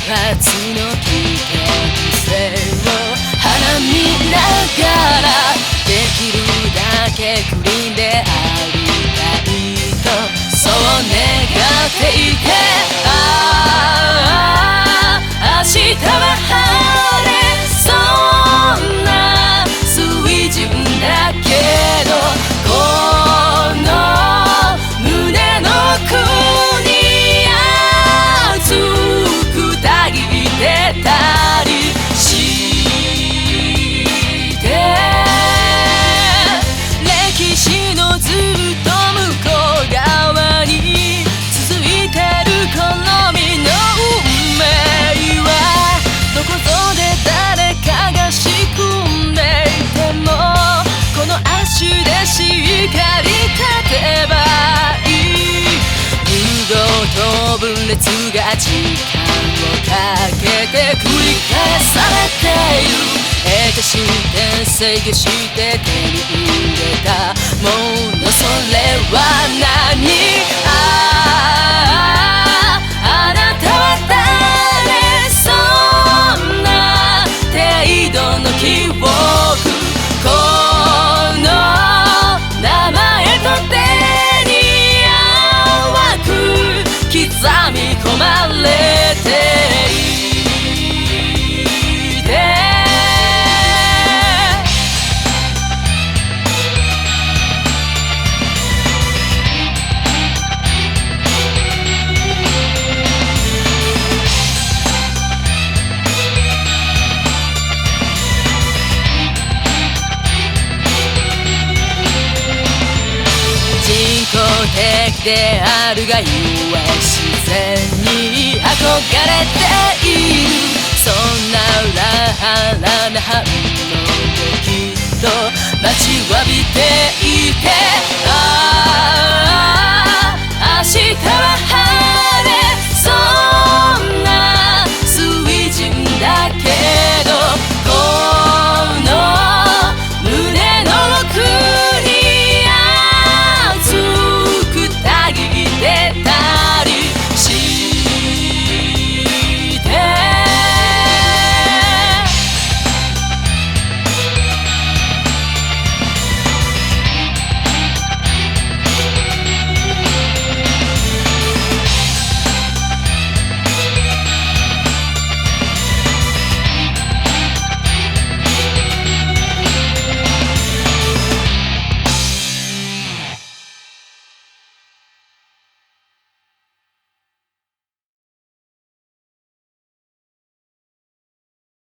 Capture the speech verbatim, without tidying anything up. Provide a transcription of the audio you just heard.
発の危険性を花見ながらできるだけクリーンでありたいとそう願っていて、ああ明日は晴れそうな水準だけどこの胸の奥に熱くたぎってたりして歴史のずっと向こう側に続いてるこの身の運命はどこぞで誰かが仕組んでいてもこの足でしっかり立てばいい。無言と分裂が時間をかけて繰り返されている。得てして制御して手に入れたものそれは何？あああなたは誰？そんな程度の記憶この名前と手に淡く刻み込まれていて的であるがゆえ自然に憧れている。そんな裏腹な反応をきっと待ちわびていて、ああ明日は